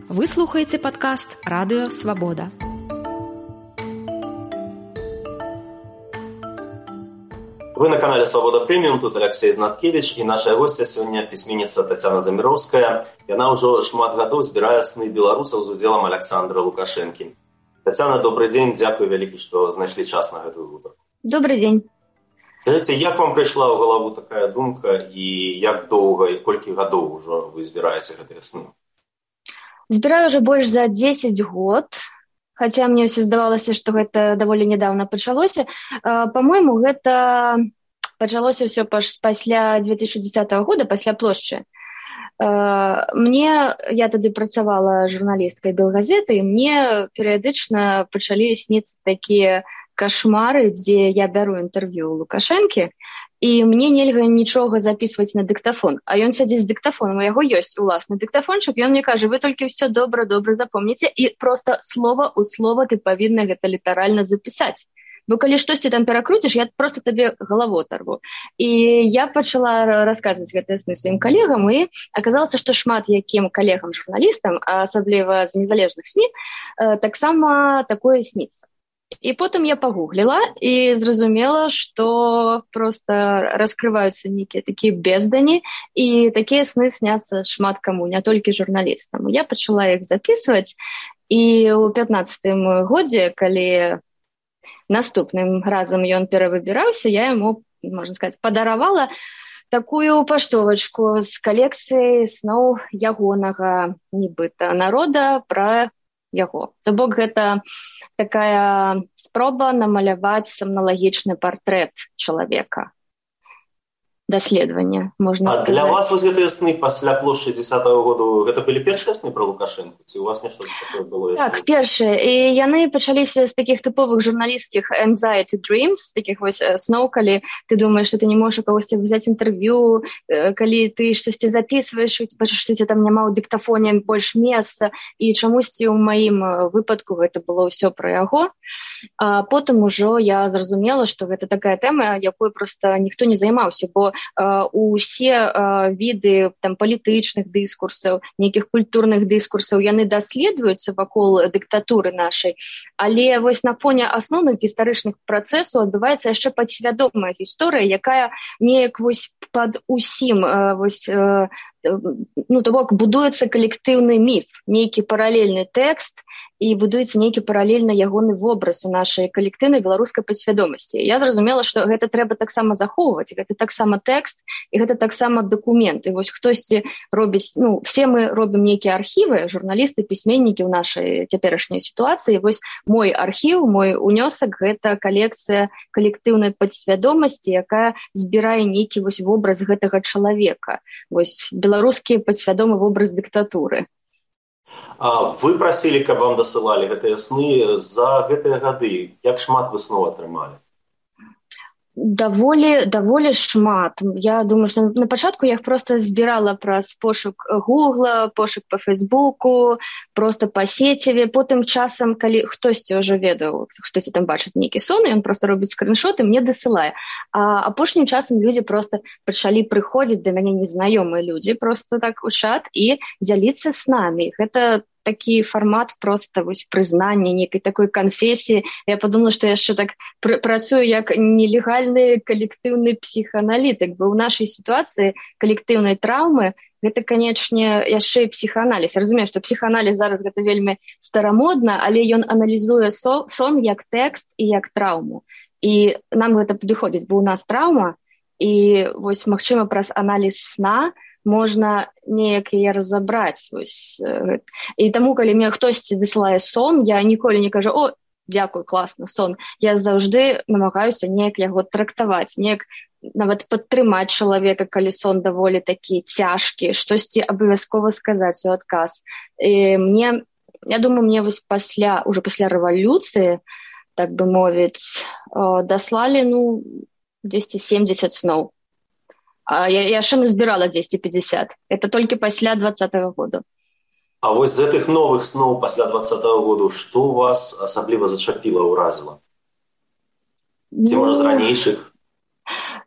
Вы слухаеце падкаст «Радыё Свабода». Вы на канале «Свобода Премиум», тут Алексей Знаткевич, и наша гостья сегодня письменница Татьяна Замировская. Яна уже шмат гадоў збірае сны беларусаў з удзелам Александра Лукашэнкі. Татьяна, добрый день, дзякуй вялікі, што знайшлі час на гэтую гутарку. Добрый день. Скажите, як вам прыйшла ў галаву такая думка і як доўга і колькі гадоў ужо вы збіраеце гэтыя сны? Збіраю уже больш за 10 год, хотя мне ўсё здавалася, што гэта даволі нядаўна пачалося. Па-мойму, гэта пачалося ўсё пасля 2010 года, пасля плошчы. Я тады працавала журналісткай Белгазеты, і мне перыядычна пачалі сніцца такія кашмары, дзе я бяру інтэрв'ю ў Лукашэнкі, і мне нельга нічога записываць на дыктафон. А ён сядзіць з дыктафоном, у яго ёсць уласны дыктафончык, і ён мне кажа, вы толькі ўсё добра запомніце, і просто слова ў слова ты павінна гэта літаральна запісаць. Бо калі штосьці там перакруціш, я просто табе галаву оторву. І я пачала расказваць гэтыя сны сваім калегам, і аказалася, што шмат якім калегам-журналістам, асабліва з незалежных СМІ, таксама такое сніцца. І потым я пагугліла і зразумела, што проста раскрываюцца нейкія такія бездані, і такія сны сняцца шмат каму, не толькі журналістам. Я пачала іх записываць, і ў 15-м годзе, калі наступным разам ён перавыбіраўся, я яму, можна сказаць, падаравала такую паштовачку з калекцыяй сноў ягонага, нібыта, народа пра яго. То бок гэта такая спроба намаляваць сомналагічны партрэт чалавека. Даследаванне, можна сказаць. А для вас вось гэтыя сны пасля плошчы 10-го году, гэта былі першыя сны пра Лукашэнку? Ці у вас нешта такое было? Так, першыя. І яны пачаліся з такіх тыповых журналісцкіх anxiety dreams, такіх вось сноў, калі ты думаеш, што ты не можаш у кагосьці взяць інтэрв'ю, калі ты штосьці записываеш, і бачыш, што там няма ў дыктафоне больш месца, і чамусьці ў маім выпадку гэта было ўсё пра яго. А потым ужо я зразумела, што гэта такая тэма, якой проста ніхто не займаўся, бо усе віды там палітычных дыскурсаў, нейкіх культурных дыскурсаў, яны даследуюцца вакол дыктатуры нашай, але вось на фоне асноўных гістарычных працэсаў адбываецца яшчэ падсвядомая гісторыя, якая неяк вось пад усім вось то бок будуецца калектыўны міф, нейкі паралельны тэкст, і будуецца нейкі паралельна ягоны вобраз у нашай калектыўнай беларускай падсвядомасці. Я зразумела, што гэта трэба таксама захоўваць, гэта таксама тэкст, і гэта таксама дакумент. І вось хтосьці робіць, все мы робім нейкія архівы, журналісты, пісьменнікі ў нашай цяперашняй сітуацыі. Вось мой архіў, мой унёсак, гэта калекцыя калектыўнай падсвядомасці, якая збірае нейкі вось вобраз гэтага чалавека. Вось беларускі падсвядомы вобраз дыктатуры. А вы прасілі, каб вам дасылалі гэтыя сны за гэтыя гады. Як шмат вы сноў атрымалі? Даволі шмат. Я думаю, што на пачатку я іх проста збірала праз пошук Гугла, пошук па Фейсбуку, проста па сеціве. Потым часам, калі хтосьці ўжо ведаў, хтосьці там бачыць нейкі сон, ён проста робіць скриншот і мне дасылае. А апошнім часам людзі проста пачалі прыходзіць да мяне незнаёмыя людзі, проста так у чат і дзяліцца снамі. Гэта такі фармат проста вось прызнання нейкай такой канфесіі. Я падумала, што яшчэ так працую як нелегальны калектыўны псіхааналітык, бо ў нашай сітуацыі калектыўнай траўмы гэта, канечне, яшчэ і псіхааналіз. Я разумею, што псіхааналіз зараз гэта вельмі старамодна, але ён аналізуе сон як тэкст і як траўму. І нам гэта падыходзіць, бо ў нас траўма, і вось, магчыма, праз аналіз сна можна неяк яе разабраць. І таму, калі мне хтосьці дасылае сон, я ніколі не кажу, о, дзякуй, класна, сон. Я заўжды намагаюся неяк яго трактаваць, неяк нават падтрымаць чалавека, калі сон даволі такі цяжкі, штосьці абавязкова сказаць у адказ. І я думаю, мне вось уже пасля рэвалюцыі, так бы мовіць, даслалі, 270 сноў. А я яшчэ назбірала 250. Это толькі пасля 20-го году. А вось з гэтых новых сноў пасля 20-го году, што вас асабліва зачапіла, уразіла? Ці, можа, з ранейшых?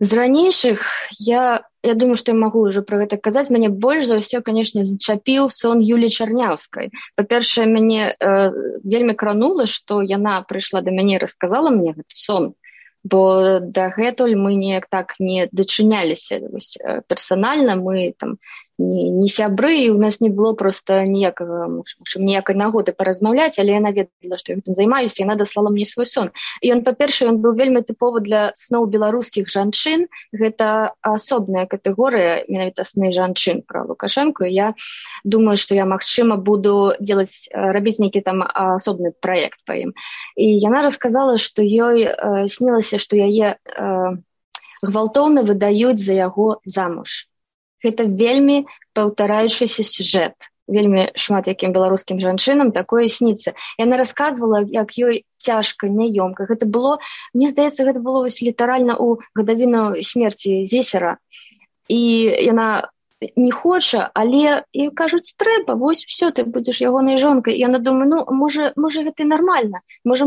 З ранейшых я думаю, што я магу ўжо пра гэта казаць. Мяне больш за ўсё, канешне, зачапіў сон Юлі Чарняўскай. Па-першае, мяне вельмі кранула, што яна прыйшла да мяне і расказала мне гэты сон, бо дагэтуль мы неяк так не дачыняліся персанальна, мы там не сябры, і ў нас не было проста ніякай нагоды паразмаўляць, але яна ведала, што я гэтым займаюся, і яна даслала мне свой сон. І па-першае, ён быў вельмі тыповы для сноў беларускіх жанчын. Гэта асобная катэгорыя, менавіта сны жанчын пра Лукашэнку. Я думаю, што я, магчыма, буду рабіць нейкі там асобны праект па ім. І яна расказала, што ёй снілася, што яе гвалтоўна выдаюць за яго замуж. Гэта вельмі паўтараючыся сюжэт. Вельмі шмат якім беларускім жанчынам такое сніцца. Яна расказвала, як ёй цяжка, няёмка. Гэта было, мне здаецца, гэта было літаральна ў гадавіну смерці Зесера. І яна не хоча, але і кажуць, трэба, вось все, ты будзеш ягонай жонкай. І яна думае, можа гэта і нармальна. Можа,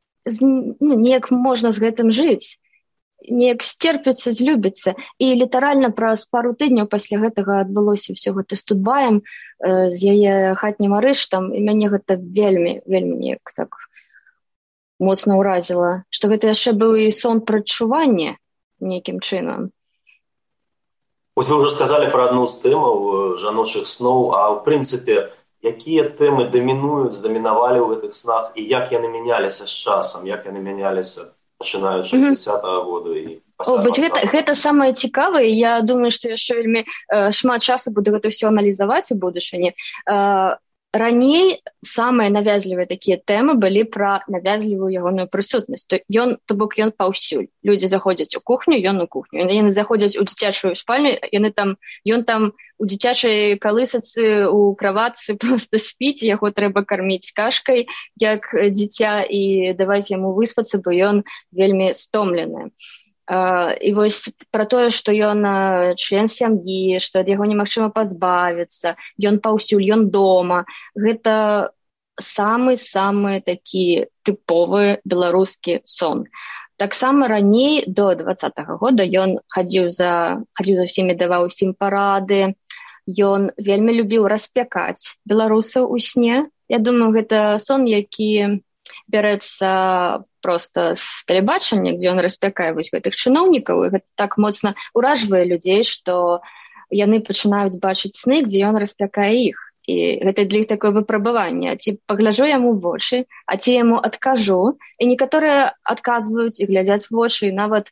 неяк можна з гэтым жыць. Неяк сцерпіцца, злюбіцца. І літаральна праз пару тыдняў пасля гэтага адбылося ўсё гэта з Тутбаем, з яе хатнім арыштам, і мяне гэта вельмі, вельмі неяк так моцна ўразіла, што гэта яшчэ быў і сон прадчування нейкім чынам. Вось вы ўжо сказалі пра адну з тэмаў жаночых сноў, а ў прынцыпе, якія тэмы здамінавалі ў гэтых снах, і як яны мяняліся з часам, як яны мяняліся пачынаючы з 10-го году і пасля 20-го. Гэта самае цікавае. Я думаю, што яшчэ вельмі шмат часу буду гэта ўсё аналізаваць у будучыні. Раней самыя навязлівыя такія тэмы былі пра навязлівую ягоную прысутнасць. То бок ён паўсюль. Людзі заходзяць у кухню, ён у кухню. Яны заходзяць у дзіцячую спальню, ён там у дзіцячай калысацы, у краватцы проста спіць, яго трэба карміць кашкай, як дзіця, і даваць яму выспацца, бо ён вельмі стомлены. І вось пра тое, што ён член сям'і, што ад яго немагчыма пазбавіцца, ён паўсюль, ён дома. Гэта самы такі тыповы беларускі сон. Таксама раней, до 20-го года, ён хадзіў за ўсімі, даваў усім парады. Ён вельмі любіў распякаць беларусаў у сне. Я думаю, гэта сон, які бярэцца проста з тэлебачання, дзе ён распякае вось гэтых чыноўнікаў, і гэта так моцна ўражвае людзей, што яны пачынаюць бачыць сны, дзе ён распякае іх. І гэта для іх такое выпрабаванне. Ці пагляджу яму ў вочы, а ці яму адкажу. І некаторыя адказваюць і глядзяць в вочы, і нават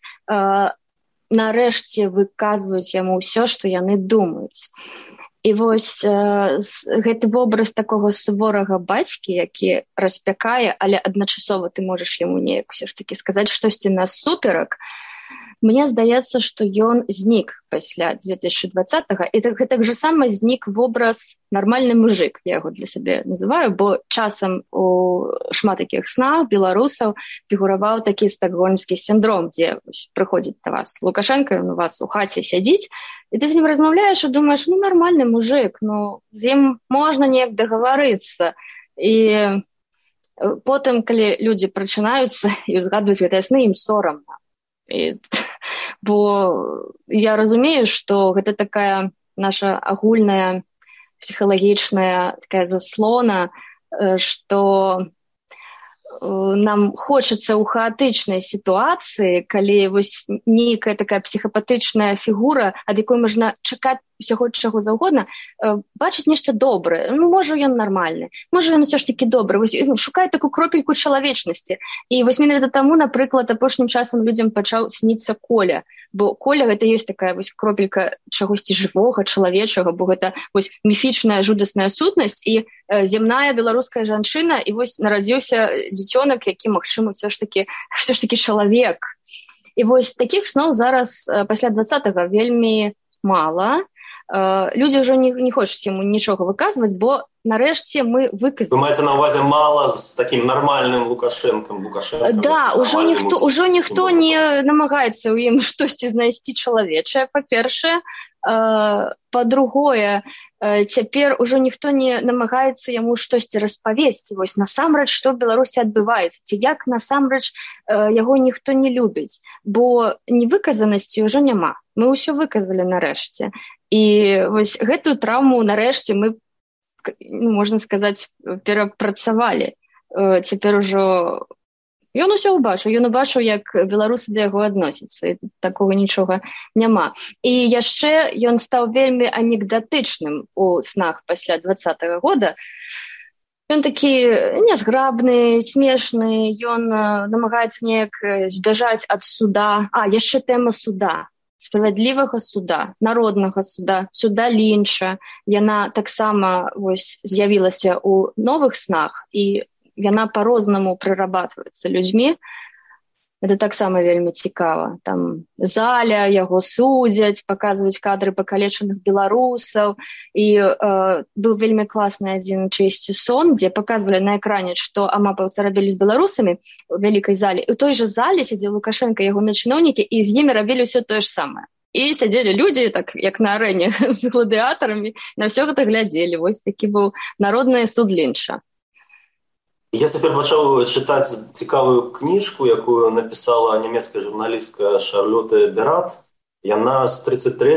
нарэшце выказваюць яму ўсё, што яны думаюць. І вось гэты вобраз такога суворага бацькі, які распякае, але адначасова ты можаш яму неяк ўсё ж такі сказаць штосьці насуперак, мне здаецца, што ён знік пасля 2020-го, і гэтак жа сама знік вобраз нармальны мужик, я яго для сябе называю, бо часам у шмат такіх снах беларусаў фігураваў такі стакгольмскі сіндром, дзе прыходзіць да вас Лукашенко, ён у вас у хаце сядзіць, і ты з ім размаўляеш і думаеш, нармальны мужик, з ім можна неяк дагаварыцца. І потым, калі людзі прачынаюцца і ўзгадваюць гэтыя сны, ім сорамна. Бо я разумею, што гэта такая наша агульная псіхалагічная такая заслона, што нам хочацца ў хаатычнай сітуацыі, калі вось нейкая такая псіхапатычная фігура, ад якой можна чакаць усяго чаго заўгодна, бачыць нешта добрае. Можа, ён нармальны, можа, ён усё ж такі добры. Шукае такую кропельку чалавечнасці. І вось менавіта таму, напрыклад, апошнім часам людзям пачаў сніцца Коля. Бо Коля гэта ёсць такая вось кропелька чагосьці жывога, чалавечага, бо гэта вось міфічная жудасная сутнасць і земная беларуская жанчына, і вось нарадзіўся дзіцёнак, які, магчыма, ўсё ж такі чалавек. І вось такіх сноў зараз пасля 20-го вельмі мала. Людзі ўжо не хочуць яму нічога выказваць, бо нарэшце мы выказалі. Вы маеце на ўвазе мала з такім нармальным Лукашэнкам? Да, ўжо ніхто не намагаецца ў ім штосьці знайсці чалавечае, па-першае. Па-другое, цяпер ужо ніхто не намагаецца яму штосьці распавесці. Вось насамрэч, што ў Беларусі адбываецца, ці як насамрэч яго ніхто не любіць, бо невыказанасці ўжо няма. Мы ўсё выказалі нарэшце. І вось гэтую траўму нарэшце мы, можна сказаць, перапрацавалі. Цяпер ужо ён усё убачыў, як беларусы да яго адносяцца, і такога нічога няма. І яшчэ ён стаў вельмі анекдатычным у снах пасля 2020 года. Ён такі нязграбны, смешны, ён намагаецца неяк збяжаць ад суда. Яшчэ тэма суда, справядлівага суда, народнага суда, суда Лінча. Яна таксама вось з'явілася ў новых снах, і яна по-рознаму прырабатваецца людзьмі. Это таксама вельмі цікава. Там Заля, яго судзяць, паказваюць кадры пакалечаных беларусаў. І быў вельмі класны адзін чысці сон, дзе паказвалі на экране, што амапаўцы рабілі з беларусамі у вялікай зале. І ў той жа зале сядзеў Лукашенко, ягоныя чыноўнікі, і з імі рабілі ўсё тое ж самае. І сядзелі людзі, так як на арэне, з гладыатарамі, на ўсё гэта глядзелі. Вось такі быў народны суд Лінча. Я цяпер пачаў чытаць цікавую кніжку, якую напісала нямецкая журналістка Шарлёта Берат. Яна з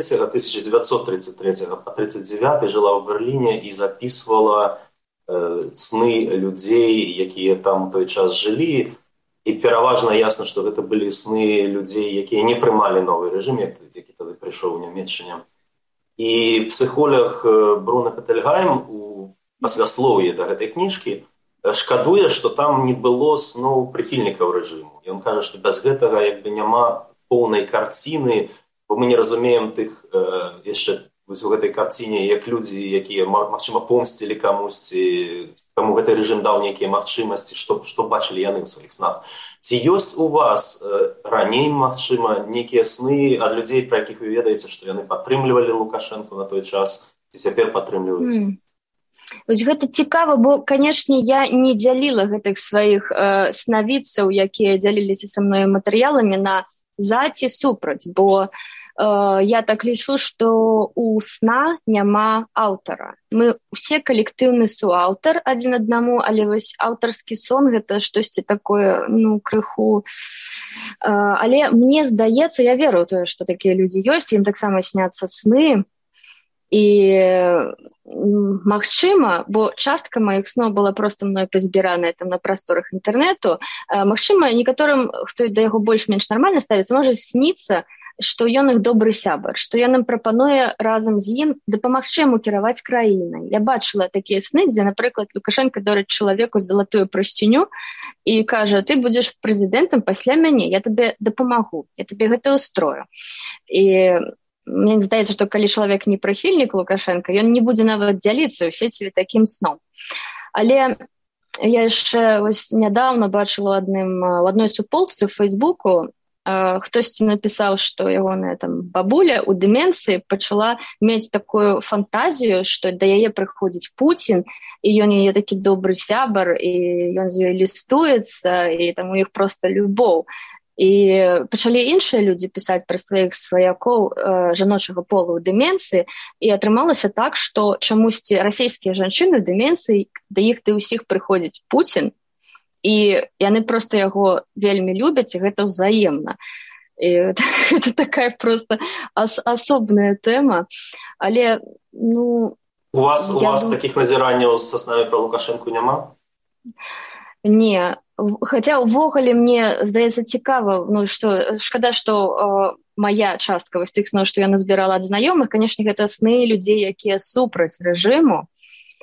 1933 па 39 жыла ў Берліне і записывала сны людзей, якія там у той час жылі. І пераважна ясна, што гэта былі сны людзей, якія не прымалі новы рэжым, які тады прыйшоў у Нямецчыне. І псіхолог Бруно Петельгайм у пасляслоўі да гэтай кніжкі шкадуе, што там не было сноў прыхільнікаў рэжыму. Ён кажа, што без гэтага як бы няма поўнай карціны, бо мы не разумеем тых яшчэ вось у гэтай карціне, як людзі, якія, магчыма, помсцілі камусьці, каму гэты рэжым даў нейкія магчымасці, што бачылі яны ў сваіх снах. Ці ёсць у вас раней, магчыма, нейкія сны ад людзей, пра якіх вы ведаеце, што яны падтрымлівалі Лукашэнку на той час, ці цяпер падтрымліваюць? Вось гэта цікава, бо, канешне, я не дзяліла гэтых сваіх снавіцаў, якія дзяліліся са мной матэрыяламі на за ці супраць, бо я так лічу, што у сна няма аўтара. Мы ўсе калектыўны суаўтар адзін аднаму, але вось аўтарскі сон гэта штосьці такое, крыху. Але мне здаецца, я веру ў тое, што такія людзі ёсць, ім таксама сняцца сны. І магчыма, бо частка маіх снов была проста мной пазбіраная там на прасторах інтэрнэту, магчыма, некаторым, хто да яго больш-менш нармальна ставіцца, можа сніцца, што ён іх добры сябар, што ён ім прапануе разам з ім дапамагчы яму кіраваць краінай. Я бачыла такія сны, дзе, напрыклад, Лукашенко дарыць чалавеку залатую прасціню і кажа, ты будзеш прэзідэнтам пасля мяне, я табе дапамагу, я табе гэта ўстрою. І мне здаецца, што калі чалавек не прыхільнік Лукашенка, ён не будзе нават дзяліцца ў сеціве такім сном. Але я яшчэ вось нядаўна бачыла ў адной суполцы ў Фейсбуку, хтосьці напісаў, што ягоная там бабуля ў дэмэнцыі пачала мець такую фантазію, што да яе прыходзіць Пуцін, і ён яе такі добры сябар, і ён з ёй лістуецца, і там у іх проста любоў. І пачалі іншыя людзі пісаць пра сваіх сваякоў жаночага полу ў дэмэнцыі, і атрымалася так, што чамусьці расійскія жанчыны ў дэмэнцыі, да іх ды ўсіх прыходзіць Пуцін, і яны проста яго вельмі любяць, і гэта ўзаемна. І гэта такая проста асобная тэма. Але, У вас такіх назіранняў са снамі пра Лукашэнку няма? Не. Хаця ўвогуле мне здаецца цікава, што шкада, што мая частка вось тых сноў, што я назбірала ад знаёмых, канешне, гэта сны людзей, якія супраць рэжыму.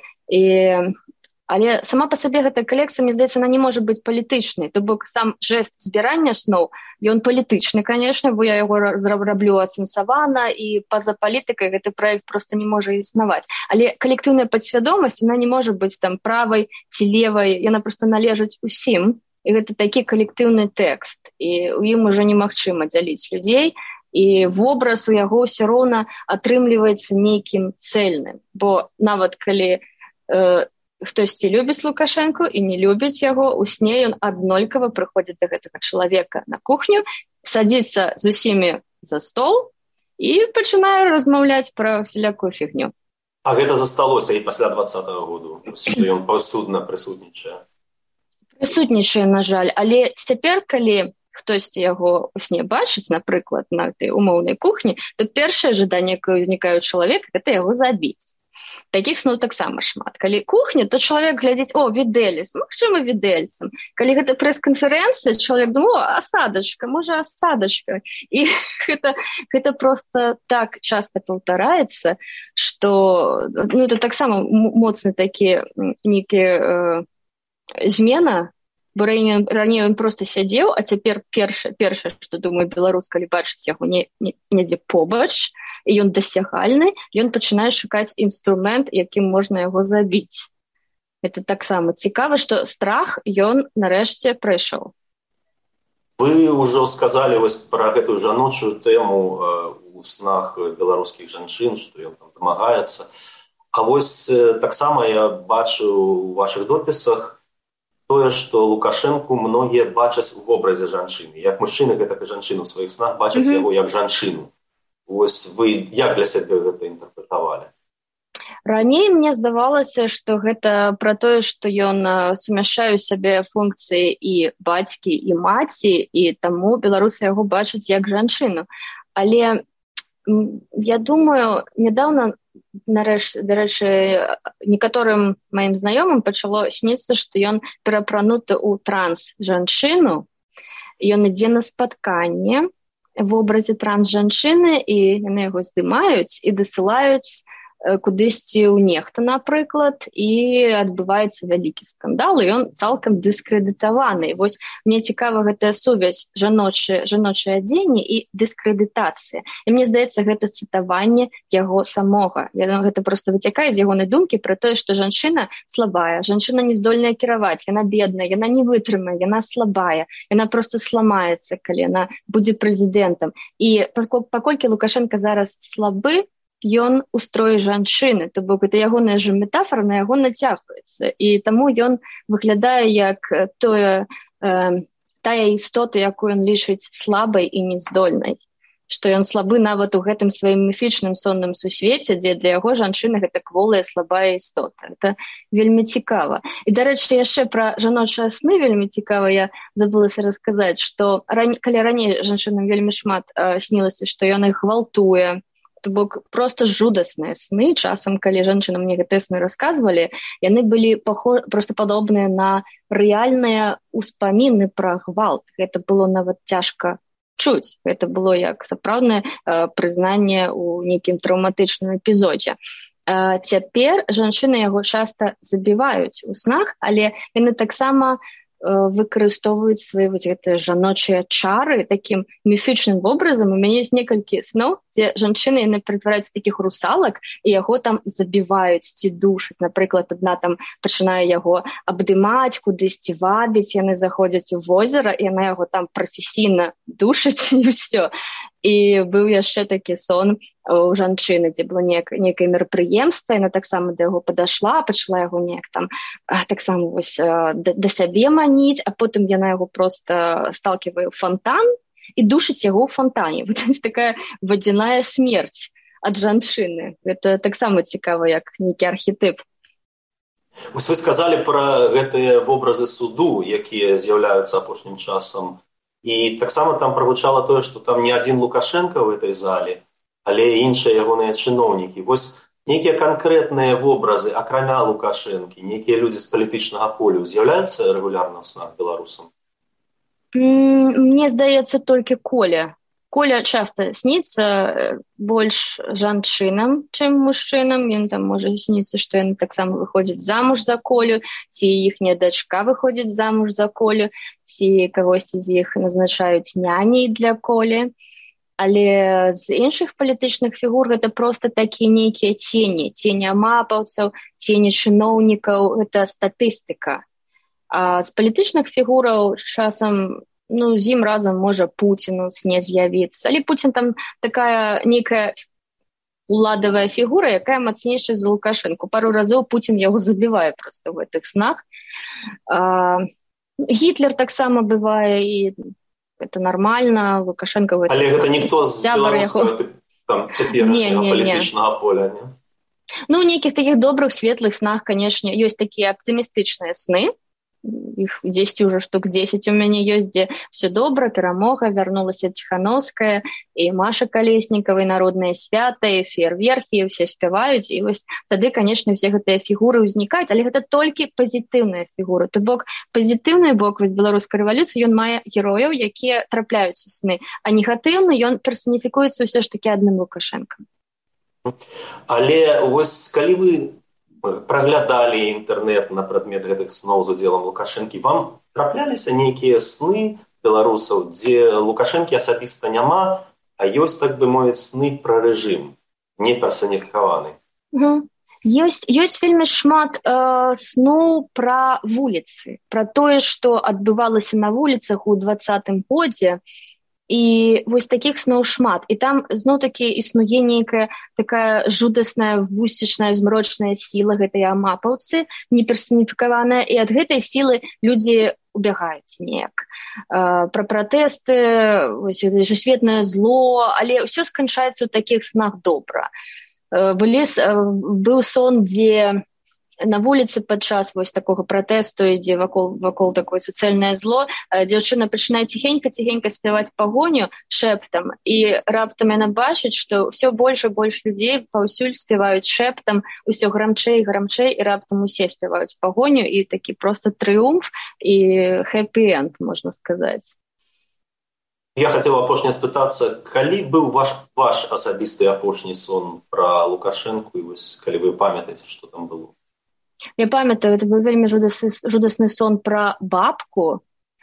Але сама па сабе гэтая калекцыя, мне здаецца, она не можа быць палітычнай. То бок сам жэст збірання сноў, ён палітычны, канешне, бо я яго раблю асэнсавана, і па-за палітыкай гэты праект проста не можа існаваць. Але калектыўная падсвядомасць, она не можа быць там правай ці левай, яна проста належыць усім. І гэта такі калектыўны тэкст. І ў ім ужо немагчыма дзяліць людзей. І вобраз у яго ўсё роўна атрымліваецца нейкім цэльным. Бо нават калі хтосьці любіць Лукашэнку і не любіць яго, у сне ён аднолькава прыходзіць да гэтага чалавека на кухню, садзіцца з усімі за стол і пачынае размаўляць пра всялякую фігню. А гэта засталося і пасля 20-го году, што ён паўсюдна прысутнічае? Прысутнічае, на жаль, але цяпер, калі хтосьці яго ў сне бачыць, напрыклад, на этой умоўнай кухні, то першае жаданне, якое ўзнікае ў чалавека, гэта яго забіць. Такіх сноў таксама шмат. Калі кухня, то чалавек глядзіць, Відэліс, магчыма, Відэльсам. Калі гэта прэс-канферэнцыя, чалавек думае, асадачка, можа, асадачка. І гэта проста так часта паўтараецца, што это таксама моцны такі нейкі змена, бо раней ён проста сядзеў, а цяпер першае, што, думаю, беларус, калі бачыць яго недзе побач, і ён дасягальны, ён пачынае шукаць інструмент, якім можна яго забіць. Это таксама цікава, што страх ён нарэшце прайшоў. Вы ўжо сказалі вось пра гэтую жаночую тэму у снах беларускіх жанчын, што ён там дамагаецца. А вось таксама я бачу у вашых допісах тое, што Лукашэнку многія бачаць у вобразе жанчыны. Як мужчыны, гэтак і жанчыны ў сваіх снах бачаць яго як жанчыну. Вось вы як для сябе гэта інтэрпрэтавалі? Раней мне здавалася, што гэта пра тое, што ён сумяшчае ў сябе функцыі і бацькі, і маці, і таму беларусы яго бачаць як жанчыну. Але я думаю, нядаўна, дарэчы, некаторым маім знаёмым пачало сніцца, што ён перапрануты ў транс-жанчыну, ён ідзе на спатканне в вобразе транс-жанчыны, і яны яго здымаюць і дасылаюць кудысьці ў нехта, напрыклад, і адбываецца вялікі скандал, і ён цалкам дыскрэдытаваны. І вось мне цікава гэтая сувязь жаночае адзенне і дыскрэдытацыя. І мне здаецца, гэта цытаванне яго самога. Гэта проста выцякае з ягонай думкі пра тое, што жанчына слабая, жанчына не здольная кіраваць, яна бедная, яна не вытрымае, яна слабая, яна проста сламаецца, калі яна будзе прэзідэнтам. І паколькі Лукашенко зараз слабы, ён у строі жанчыны, то бок гэта ягоная ж метафора на яго нацягваецца, і таму ён выглядае як тая істота, якую ён лічыць слабай і нездольнай, што ён слабы нават у гэтым сваім міфічным сонным сусвеце, дзе для яго жанчына гэта кволая слабая істота. Это вельмі цікава. І, дарэчы, яшчэ пра жаночыя сны вельмі цікава, я забылася расказаць, што калі раней жанчынам вельмі шмат снілася, што ён іх гвалтуе, то бок проста жудасныя сны. Часам, калі жанчынам мне гэтыя сны расказвалі, яны былі проста падобныя на рэальныя ўспаміны пра гвалт. Гэта было нават цяжка чуць. Гэта было як сапраўднае прызнанне ў нейкім траўматычным эпізодзе. Цяпер жанчыны яго часта забіваюць у снах, але яны таксама выкарыстоўваюць свае вось гэтыя жаночыя чары такім міфічным вобразам. У мяне ёсць некалькі сноў, дзе жанчыны яны прытвараюцца такіх русалак і яго там забіваюць ці душаць. Напрыклад, адна там пачынае яго абдымаць, кудысьці вабіць, яны заходзяць у возера, і яна яго там прафесійна душыць, і ўсё. І быў яшчэ такі сон у жанчыны, дзе было некае мерапрыемства, яна таксама да яго падашла, пачала яго неяк там таксама вось да сябе маніць, а потым яна яго проста сталківае ў фонтан і душыць яго ў фонтане. Вот такая вадзяная смерць ад жанчыны. Гэта таксама цікава, як нейкі архетып. Вось вы сказалі пра гэтыя вобразы суду, якія з'яўляюцца апошнім часам. І таксама там прагучала тое, што там не адзін Лукашенко ў этой зале, але і іншыя ягоныя чыноўнікі. Вось нейкія канкрэтныя вобразы, акрамя Лукашэнкі, нейкія людзі з палітычнага полю з'яўляюцца рэгулярна ў снах беларусам? Мне здаецца, толькі Коля. Коля часта сніцца больш жанчынам, чым мужчынам. Ён там можа сніцца, што яны таксама выходзяць замуж за Колю, ці іхняя дачка выходзіць замуж за Колю, ці кагосьці з іх назначаюць няней для Колі. Але з іншых палітычных фігур гэта проста такія нейкія цені амапаўцаў, цені чыноўнікаў, гэта статыстыка. А з палітычных фігураў часам з ім разам можа Пуцін у сне з'явіцца. Але Пуцін там такая нейкая уладавая фігура, якая мацнейшая за Лукашэнку. Пару разоў Пуцін яго забівае проста ў гэтых снах. Гітлер таксама бывае, і гэта нармальна. Лукашенко... Але гэта ніхто з беларускага там цяперашняга палітычнага поля, не? Ну, у нейкіх такіх добрых, светлых снах, канешне, ёсць такія аптымістычныя сны. Іх 10 уже штук 10 у мяне ёсць, дзе все добра, перамога, вярнулася Ціхановская, і Маша Калеснікава, і народныя свята, і феерверхі, і ўсе спяваюць, і вось тады, канешне, все гэтыя фігуры ўзнікаюць, але гэта толькі пазітыўныя фігуры. То бок, пазітыўны бок вось беларускай рэвалюцыі, ён мае герояў, якія трапляюцца сны, а негатыўны ён персаніфікуецца ўсё ж такі адным Лукашэнкам. Але вось калі вы праглядалі інтэрнэт на прадмет гэтых сноў з удзелам Лукашэнкі, вам трапляліся нейкія сны беларусаў, дзе Лукашэнкі асабіста няма, а ёсць, так бы мовіць, сны пра рэжым, не персаніфікаваны? Ёсць вельмі шмат сноў пра вуліцы, пра тое, што адбывалася на вуліцах у 20-м годзе. І вось такіх сноў шмат. І там зноў-такі існуе нейкая такая жудасная, вусцічная, змрочная сіла гэтай амапаўцы, неперсаніфікаваная, і ад гэтай сілы людзі убягаюць неяк. Пра пратэсты, сусветнае зло, але ўсё сканчаецца ў такіх снах добра. Быў сон, дзе на вуліцы падчас вось такога пратэсту, ідзе вакол такое суцэльнае зло, дзяўчына пачынае ціхенька спяваць пагоню шэптам, і раптам яна бачыць, што ўсё больш і больш людзей паўсюль спяваюць шэптам, усё грамчэй, і раптам усе спяваюць пагоню, і такі проста трыумф і хэппі-энд, можна сказаць. Я хацела апошне спытацца, калі быў ваш асабісты апошні сон пра Лукашэнку, і вось калі вы памятаеце, што там было? Я памятаю, это быў вельмі жудасны сон пра бабку.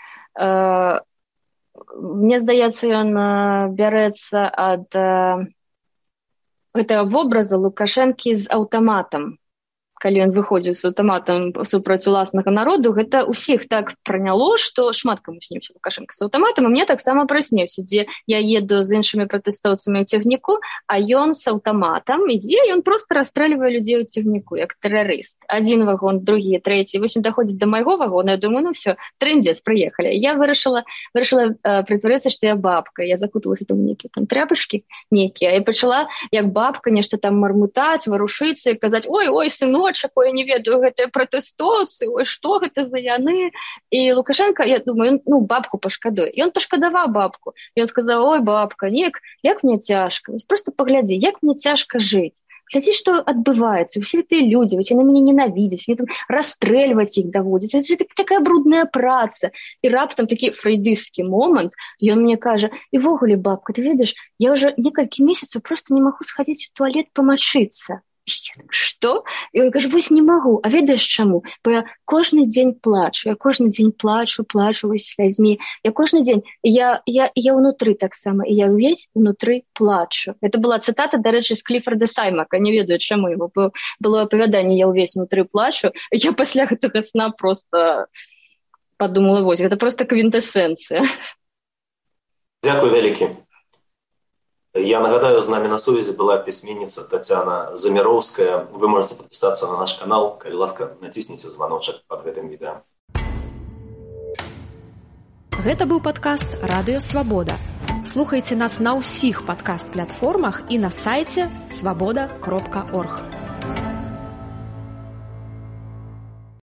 Мне здаецца, ён бярэцца ад гэтага вобраза Лукашэнкі з аўтаматам. Калі ён выходзіў з аўтаматам супроць уласнага народу, гэта ўсіх так праняло, што шмат каму сніўся Лукашэнка з аўтаматам, а мне таксама прысніўся, дзе я еду з іншымі пратэстоўцамі ў цягніку, а ён з аўтаматам, і дзе ён проста расстрэльвае людзей у цягніку, як тэрарыст. Адзін вагон, другі, трэці. Вось ён даходзіць да майго вагона, я думаю, ну все, трындзец, прыехалі. Я вырашыла прытварыцца, што я бабка. Я закуталася там нейкія там тряпачкі нейкія, і пачала, як бабка, нешта там мармутаць, варушыцца і казаць: ой, сынок, я не ведаю, гэтыя пратэстоўцы, ой, што гэта за яны. І Лукашенко, я думаю, бабку пашкадуе. Ён пашкадаваў бабку. Ён сказаў: ой, бабка, як мне цяжка. Просто паглядзі, як мне цяжка жыць. Глядзі, што адбываецца. Усе гэтыя людзі, усе на мяне ненавідзяць, мне там расстрэльваць іх даводзіць. Это же такая брудная праца. І раптам такі фрейдысцкі момант, ён мне кажа: і ввогуле, бабка, ты ведаеш, я ўжо некалькі месяцаў просто не магу схадзіць у туалет памачыцца. Што? І он кажа: вось не магу. А ведаеш чаму? Бо я кожны дзень плачу. Я кожны дзень плачу вось слязьмі. Я кожны дзень, я ўнутры таксама, і я ўвесь унутры плачу. Это была цытата, дарэчы, з Кліфарда Саймака. Не ведаю, чаму его было апавяданне «Я ўвесь унутры плачу». Я пасля гэтага сна просто подумала: вось, гэта просто квінтэсэнцыя. Дзякуй вялікі. Я нагадаю, з намі на сувязі была пісьменніца Тацяна Заміроўская. Вы можете подписаться на наш канал. Калі ласка, націсніце званочак под гэтым відэа. Гэта быў падкаст «Радыё Свабода». Слухайце нас на ўсіх падкаст-платформах і на сайце swaboda.org.